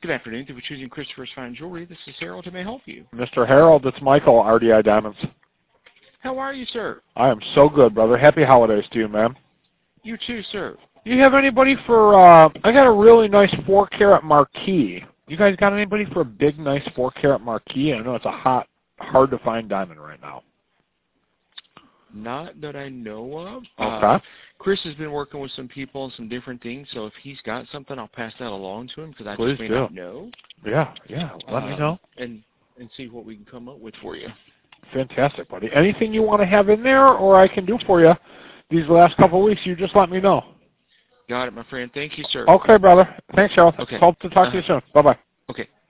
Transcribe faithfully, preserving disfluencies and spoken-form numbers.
Good afternoon. Thank you for choosing Christopher's Fine Jewelry. This is Harold. How may I help you? Mister Harold, it's Michael, R D I Diamonds. How are you, sir? I am so good, brother. Happy holidays to you, man. You too, sir. Do you have anybody for, uh, I got a really nice four carat marquise. You guys got anybody for a big, nice four carat marquise? I know it's a hot, hard to find diamond right now. Not that I know of. Okay. Uh, Chris has been working with some people on some different things, so if he's got something, I'll pass that along to him because I Please just may do. not know. Yeah, yeah. Let um, me know. And, and see what we can come up with for you. Fantastic, buddy. Anything you want to have in there or I can do for you these last couple of weeks, you just let me know. Got it, my friend. Thank you, sir. Okay, brother. Thanks, Harold. Okay. Hope to talk uh, to you soon. Bye-bye. Okay.